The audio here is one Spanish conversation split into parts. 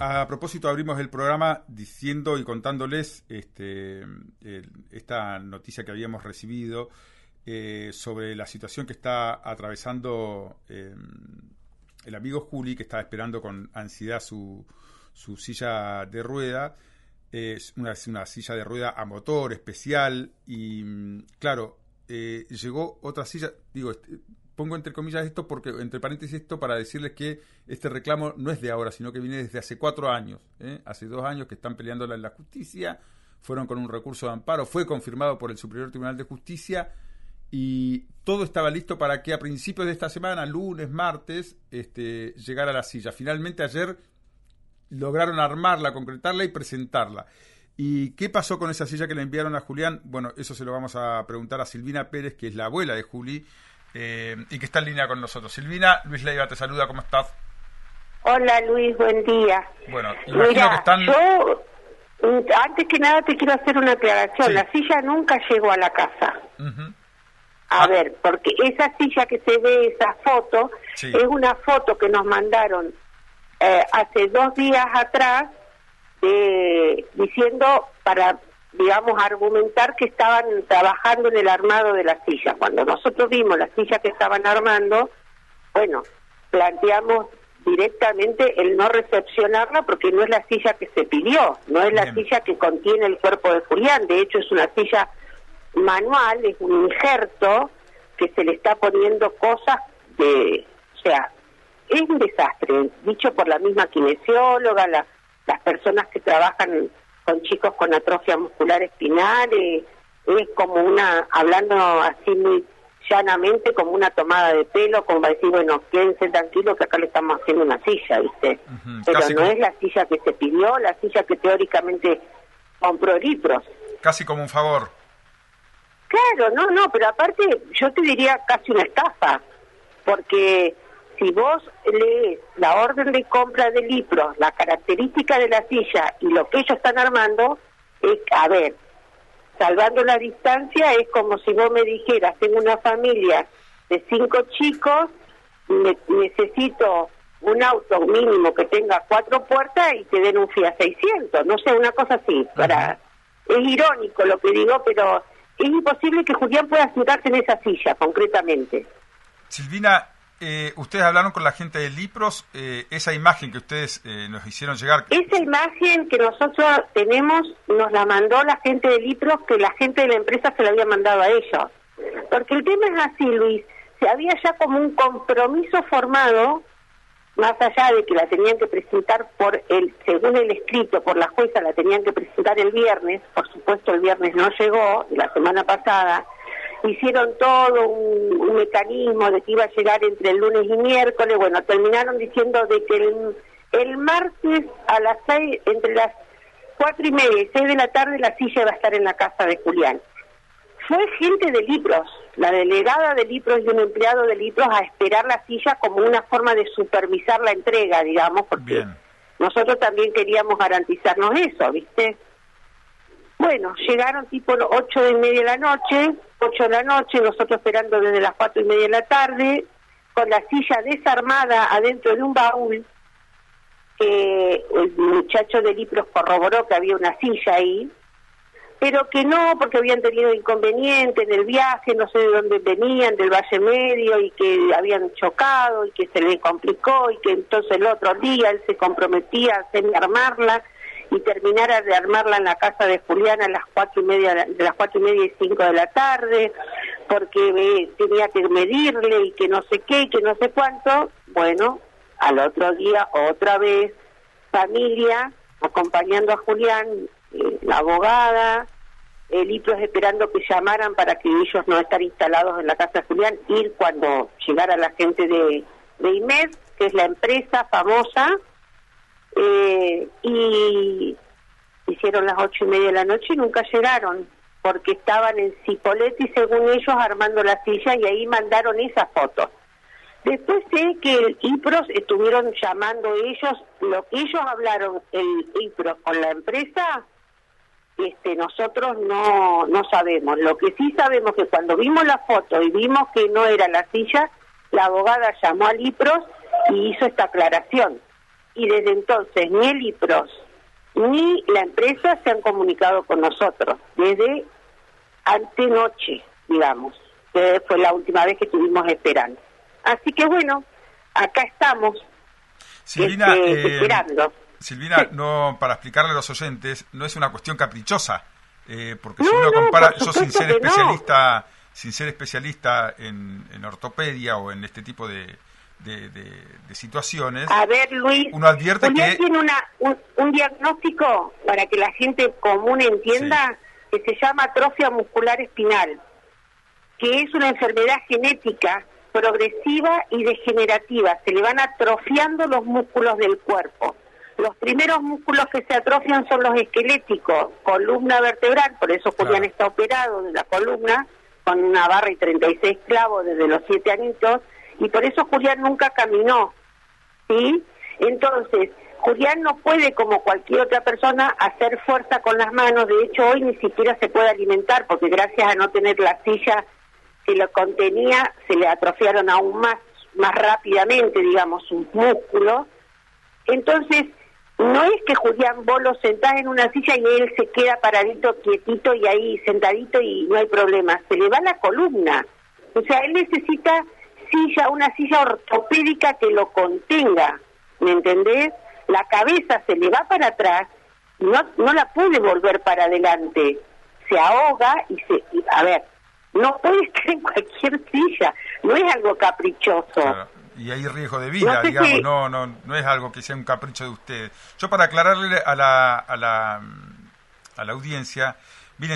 a propósito, abrimos el programa diciendo y contándoles esta noticia que habíamos recibido sobre la situación que está atravesando el amigo Juli, que está esperando con ansiedad su silla de rueda. Es una silla de rueda a motor especial y, claro, llegó otra silla, pongo entre comillas esto porque, entre paréntesis esto, para decirles que este reclamo no es de ahora, sino que viene desde hace 4 años, hace 2 años que están peleándola en la justicia, fueron con un recurso de amparo, fue confirmado por el Superior Tribunal de Justicia y todo estaba listo para que a principios de esta semana, lunes, martes, llegara la silla. Finalmente ayer lograron armarla, concretarla y presentarla. ¿Y qué pasó con esa silla que le enviaron a Julián? Bueno, eso se lo vamos a preguntar a Silvina Pérez, que es la abuela de Juli, y que está en línea con nosotros. Silvina, Luis Leiva te saluda, ¿cómo estás? Hola Luis, buen día. Bueno, imagino que están... Yo, antes que nada te quiero hacer una aclaración. Sí. La silla nunca llegó a la casa. A ver, porque esa silla que se ve, esa foto, sí, es una foto que nos mandaron hace 2 días atrás, diciendo para, digamos, argumentar que estaban trabajando en el armado de la silla. Cuando nosotros vimos la silla que estaban armando, bueno, planteamos directamente el no recepcionarla porque no es la silla que se pidió, no es la silla que contiene el cuerpo de Julián. De hecho, es una silla manual, es un injerto que se le está poniendo cosas o sea, es un desastre, dicho por la misma kinesióloga, las personas que trabajan con chicos con atrofia muscular espinal, es como hablando así muy llanamente, como una tomada de pelo, como para decir, bueno, quédense tranquilos que acá le estamos haciendo una silla, ¿viste? Pero casi no es la silla que se pidió, la silla que teóricamente compró Lipros. Casi como un favor. Claro, no, pero aparte yo te diría casi una estafa, porque si vos lees la orden de compra de Lipros, la característica de la silla y lo que ellos están armando, es, a ver, salvando la distancia, es como si vos me dijeras, tengo una familia de 5 chicos, necesito un auto mínimo que tenga 4 puertas y te den un Fiat 600, no sé, una cosa así. Es irónico lo que digo, pero es imposible que Julián pueda sentarse en esa silla, concretamente. Silvina, ustedes hablaron con la gente de Lipros, esa imagen que ustedes nos hicieron llegar. Esa imagen que nosotros tenemos nos la mandó la gente de Lipros, que la gente de la empresa se la había mandado a ellos. Porque el tema es así, Luis, se había ya como un compromiso formado, más allá de que la tenían que presentar según el escrito, por la jueza la tenían que presentar el viernes, por supuesto el viernes no llegó, la semana pasada. Hicieron todo un mecanismo de que iba a llegar entre el lunes y miércoles. Bueno, terminaron diciendo de que el martes a las 6, entre las 4:30 y 6 de la tarde, la silla va a estar en la casa de Julián. Fue gente de Lipros, la delegada de Lipros y un empleado de Lipros a esperar la silla como una forma de supervisar la entrega, digamos, porque nosotros también queríamos garantizarnos eso, ¿viste? Bueno, llegaron tipo 8:30 de la noche, 8 de la noche, nosotros esperando desde las 4:30 de la tarde, con la silla desarmada adentro de un baúl, que el muchacho de Lipros corroboró que había una silla ahí, pero que no, porque habían tenido inconveniente en el viaje, no sé de dónde venían, del Valle Medio, y que habían chocado, y que se le complicó, y que entonces el otro día él se comprometía a semi-armarla, y terminara de armarla en la casa de Julián a las 4:30, de las 4:30 y 5 de la tarde, porque tenía que medirle, y que no sé qué, y que no sé cuánto. Bueno, al otro día, otra vez, familia, acompañando a Julián, la abogada, Lipros esperando que llamaran para que ellos no estar instalados en la casa de Julián, ir cuando llegara la gente de IMED, que es la empresa famosa, y hicieron las 8:30 de la noche y nunca llegaron, porque estaban en Cipolletti, según ellos, armando la silla, y ahí mandaron esa foto. Después sé que el IPROS estuvieron llamando ellos, lo que ellos hablaron, el IPROS con la empresa, nosotros no sabemos. Lo que sí sabemos es que cuando vimos la foto y vimos que no era la silla, la abogada llamó al IPROS y hizo esta aclaración. y desde entonces ni el IPROS ni la empresa se han comunicado con nosotros, desde antenoche, digamos, que fue la última vez que estuvimos esperando. Así que bueno, acá estamos, Silvina, esperando. Silvina, no, para explicarle a los oyentes, no es una cuestión caprichosa, porque No, si uno no, compara, por yo sin supuesto ser que especialista, sin ser especialista en ortopedia o en este tipo de situaciones, A ver, Luis, uno advierte Julián que tiene un diagnóstico, para que la gente común entienda, que se llama atrofia muscular espinal, que es una enfermedad genética progresiva y degenerativa. Se le van atrofiando los músculos del cuerpo. Los primeros músculos que se atrofian son los esqueléticos, columna vertebral, por eso Julián está operado de la columna, con una barra y 36 clavos desde los 7 añitos, y por eso Julián nunca caminó, ¿sí? Entonces, Julián no puede, como cualquier otra persona, hacer fuerza con las manos. De hecho, hoy ni siquiera se puede alimentar, porque gracias a no tener la silla que lo contenía, se le atrofiaron aún más rápidamente, digamos, sus músculos. Entonces, no es que Julián, vos lo sentás en una silla y él se queda paradito, quietito y ahí sentadito y no hay problema. Se le va la columna. O sea, él necesita una silla ortopédica que lo contenga, ¿me entendés? La cabeza se le va para atrás y no la puede volver para adelante. Se ahoga a ver, no puede estar en cualquier silla, no es algo caprichoso. Claro. Y hay riesgo de vida, no digamos, si... no es algo que sea un capricho de ustedes. Yo, para aclararle a la audiencia, miren,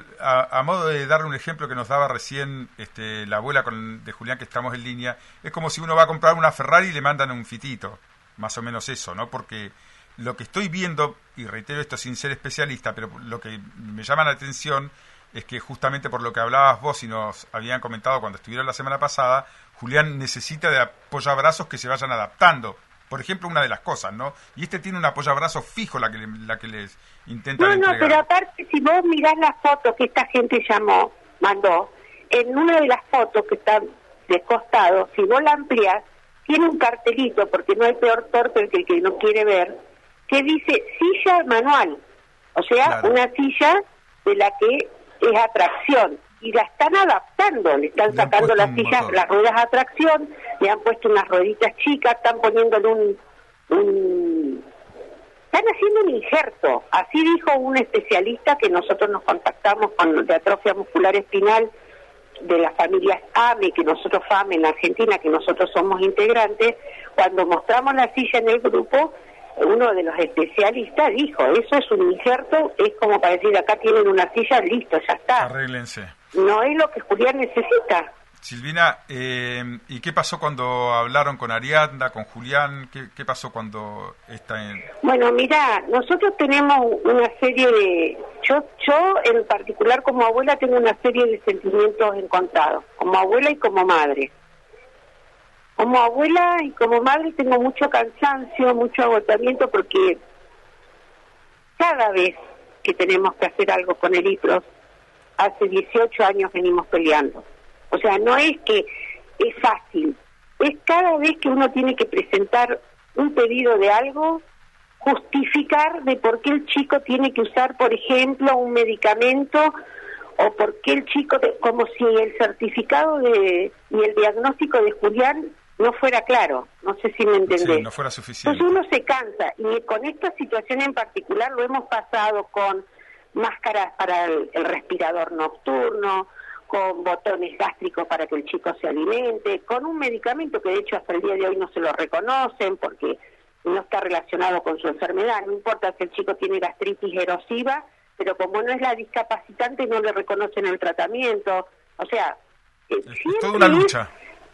a modo de darle un ejemplo que nos daba recién la abuela de Julián, que estamos en línea, es como si uno va a comprar una Ferrari y le mandan un fitito, más o menos eso, ¿no? Porque lo que estoy viendo, y reitero esto sin ser especialista, pero lo que me llama la atención es que justamente por lo que hablabas vos y nos habían comentado cuando estuvieron la semana pasada, Julián necesita de apoyabrazos que se vayan adaptando. Por ejemplo, una de las cosas, ¿no? Y tiene un apoyabrazo fijo la que les intentan entregar. No, pero aparte, si vos mirás la foto que esta gente mandó, en una de las fotos que está de costado, si vos la ampliás, tiene un cartelito, porque no hay peor torpe que el que no quiere ver, que dice silla manual. O sea, claro, una silla de la que es a tracción, y la están adaptando, le están sacando las sillas, las ruedas a tracción, le han puesto unas rueditas chicas, están poniéndole están haciendo un injerto. Así dijo un especialista que nosotros nos contactamos con de atrofia muscular espinal de las familias AME, que nosotros FAME en Argentina, que nosotros somos integrantes. Cuando mostramos la silla en el grupo, uno de los especialistas dijo, eso es un injerto, es como para decir, acá tienen una silla, listo, ya está. Arréglense. No es lo que Julián necesita. Silvina, ¿y qué pasó cuando hablaron con Ariadna, con Julián? ¿Qué pasó cuando está en...? Bueno, mira, nosotros tenemos una serie de... Yo en particular como abuela tengo una serie de sentimientos encontrados, como abuela y como madre. Como abuela y como madre tengo mucho cansancio, mucho agotamiento, porque cada vez que tenemos que hacer algo con el IPROS, hace 18 años venimos peleando. O sea, no es que es fácil, es cada vez que uno tiene que presentar un pedido de algo, justificar de por qué el chico tiene que usar, por ejemplo, un medicamento, o por qué el chico, como si el certificado y el diagnóstico de Julián no fuera claro. No sé si me entendés. Sí, no fuera suficiente. Entonces uno se cansa, y con esta situación en particular lo hemos pasado con máscaras para el respirador nocturno, con botones gástricos para que el chico se alimente, con un medicamento que de hecho hasta el día de hoy no se lo reconocen porque no está relacionado con su enfermedad. No importa si el chico tiene gastritis erosiva, pero como no es la discapacitante no le reconocen el tratamiento. O sea, es toda una lucha.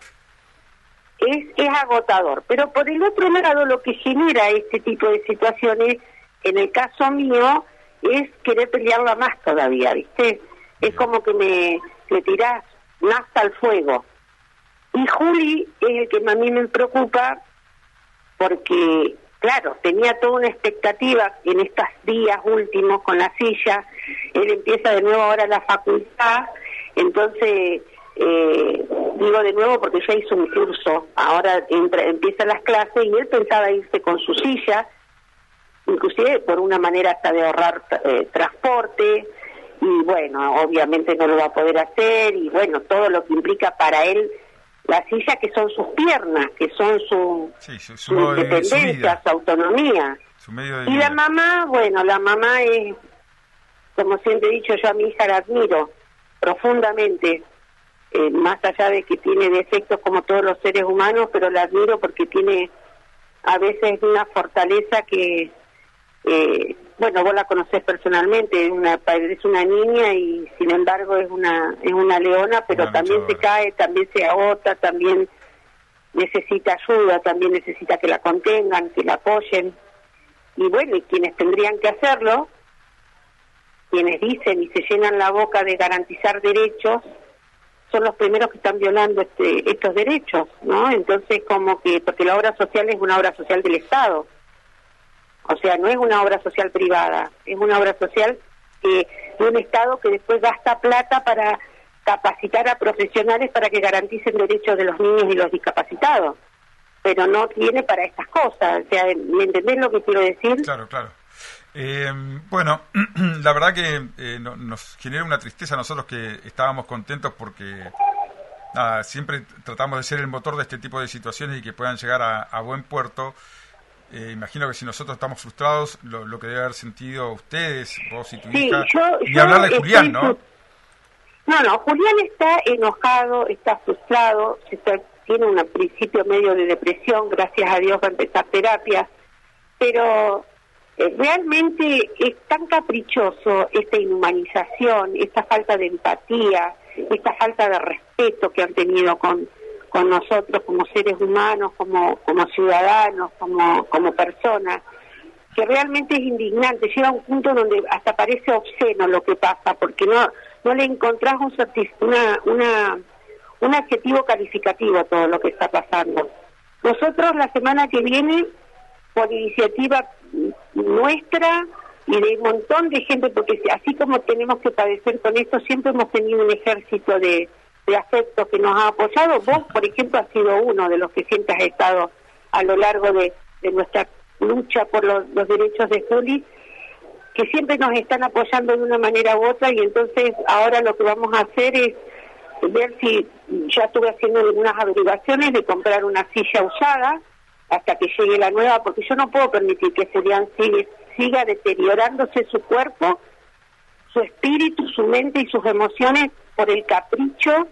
Es agotador. Pero por el otro lado, lo que genera este tipo de situaciones, en el caso mío, es querer pelearla más todavía, ¿viste? Es como que le tirás nafta al fuego. Y Juli es el que a mí me preocupa porque, claro, tenía toda una expectativa en estos días últimos con la silla. Él empieza de nuevo ahora la facultad, entonces digo de nuevo porque ya hizo un curso, ahora empiezan las clases y él pensaba irse con su silla, inclusive por una manera hasta de ahorrar transporte, y bueno, obviamente no lo va a poder hacer, y bueno, todo lo que implica para él la silla, que son sus piernas, que son su independencia, su autonomía. Su medio de y vida. La mamá es, como siempre he dicho, yo a mi hija la admiro profundamente, más allá de que tiene defectos como todos los seres humanos, pero la admiro porque tiene a veces una fortaleza que, bueno, vos la conocés personalmente, es una niña y sin embargo es una leona, pero también se cae, también se agota, también necesita ayuda, también necesita que la contengan, que la apoyen. Y bueno, y quienes tendrían que hacerlo, quienes dicen y se llenan la boca de garantizar derechos, son los primeros que están violando estos derechos, ¿no? Entonces, como que, porque la obra social es una obra social del Estado, o sea, no es una obra social privada, es una obra social de un Estado que después gasta plata para capacitar a profesionales para que garanticen derechos de los niños y los discapacitados, pero no tiene para estas cosas, o sea, ¿me entendés lo que quiero decir? Claro, claro. Bueno, la verdad que nos genera una tristeza a nosotros que estábamos contentos porque siempre tratamos de ser el motor de este tipo de situaciones y que puedan llegar a buen puerto. Imagino que si nosotros estamos frustrados, lo que debe haber sentido ustedes, vos y tu hija, ni hablar de Julián, ¿no? No, Julián está enojado, está frustrado, tiene un principio medio de depresión, gracias a Dios va a empezar terapia, pero realmente es tan caprichoso esta inhumanización, esta falta de empatía, esta falta de respeto que han tenido con nosotros como seres humanos, como ciudadanos, como personas, que realmente es indignante. Llega a un punto donde hasta parece obsceno lo que pasa, porque no le encontrás un adjetivo calificativo a todo lo que está pasando. Nosotros la semana que viene, por iniciativa nuestra y de un montón de gente, porque así como tenemos que padecer con esto, siempre hemos tenido un ejército de afectos que nos ha apoyado. Vos, por ejemplo, has sido uno de los que siempre has estado a lo largo de nuestra lucha por los derechos de Juli, que siempre nos están apoyando de una manera u otra, y entonces ahora lo que vamos a hacer es ver si, ya estuve haciendo algunas averiguaciones de comprar una silla usada hasta que llegue la nueva, porque yo no puedo permitir que Julián siga deteriorándose su cuerpo, su espíritu, su mente y sus emociones por el capricho,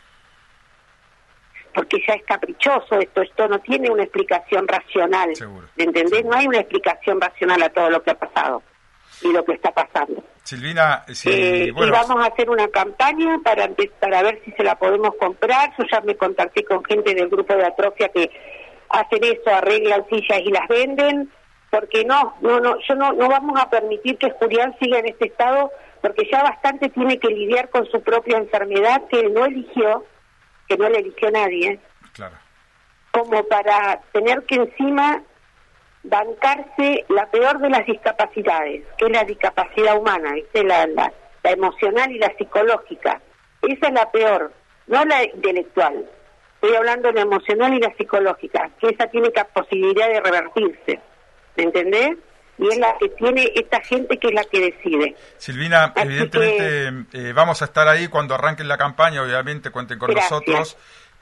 porque ya es caprichoso esto no tiene una explicación racional. Seguro. ¿Entendés? Seguro. No hay una explicación racional a todo lo que ha pasado y lo que está pasando. Silvina, sí, bueno, y vamos a hacer una campaña para ver si se la podemos comprar. Yo ya me contacté con gente del grupo de atrofia que hacen eso, arreglan sillas y las venden, porque yo no vamos a permitir que Julián siga en este estado, porque ya bastante tiene que lidiar con su propia enfermedad que él no eligió, que no le eligió nadie, claro, como para tener que encima bancarse la peor de las discapacidades, que es la discapacidad humana, ¿viste? La emocional y la psicológica. Esa es la peor, no la intelectual. Estoy hablando de la emocional y la psicológica, que esa tiene posibilidad de revertirse, ¿me entendés? Y es la que tiene esta gente, que es la que decide. Silvina, así evidentemente vamos a estar ahí cuando arranquen la campaña, obviamente cuenten con nosotros,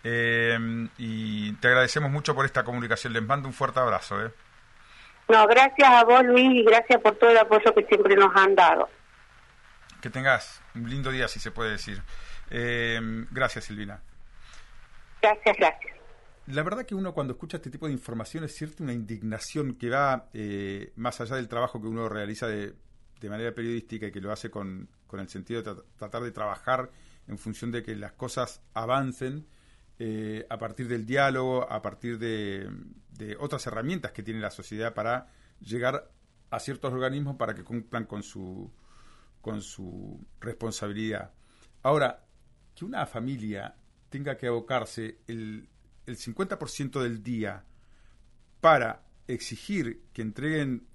y te agradecemos mucho por esta comunicación. Les mando un fuerte abrazo. No, gracias a vos, Luis, y gracias por todo el apoyo que siempre nos han dado. Que tengas un lindo día, si se puede decir. Gracias, Silvina. Gracias. La verdad que uno cuando escucha este tipo de información siente una indignación que va más allá del trabajo que uno realiza de manera periodística y que lo hace con el sentido de tratar de trabajar en función de que las cosas avancen a partir del diálogo, a partir de otras herramientas que tiene la sociedad para llegar a ciertos organismos para que cumplan con su responsabilidad. Ahora, que una familia tenga que abocarse el 50% del día para exigir que entreguen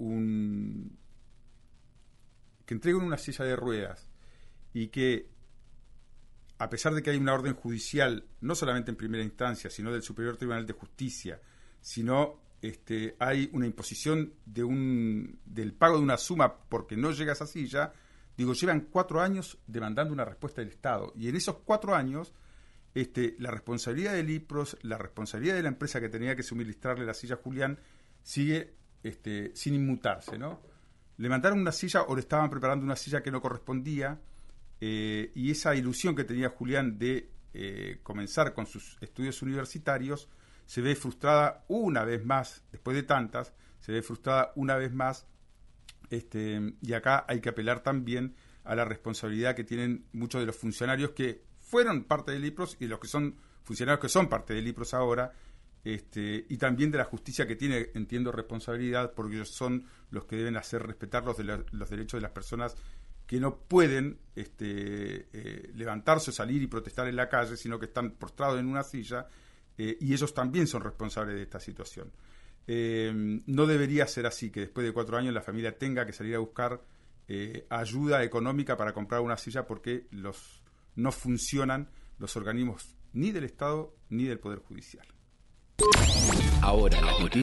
una silla de ruedas y que a pesar de que hay una orden judicial, no solamente en primera instancia, sino del Superior Tribunal de Justicia, sino hay una imposición del pago de una suma porque no llega a esa silla, llevan 4 años demandando una respuesta del Estado. Y en esos 4 años, la responsabilidad del IPROS, la responsabilidad de la empresa que tenía que suministrarle la silla a Julián, sigue sin inmutarse, ¿no? Le mandaron una silla o le estaban preparando una silla que no correspondía, y esa ilusión que tenía Julián de comenzar con sus estudios universitarios se ve frustrada una vez más, después de tantas, se ve frustrada una vez más, y acá hay que apelar también a la responsabilidad que tienen muchos de los funcionarios que fueron parte del IPROS y los que son funcionarios que son parte del IPROS ahora, y también de la justicia que tiene, entiendo, responsabilidad, porque ellos son los que deben hacer respetar los derechos de las personas que no pueden levantarse o salir y protestar en la calle, sino que están postrados en una silla, y ellos también son responsables de esta situación. No debería ser así, que después de 4 años la familia tenga que salir a buscar ayuda económica para comprar una silla porque no funcionan los organismos ni del Estado ni del Poder Judicial. Ahora las noticias.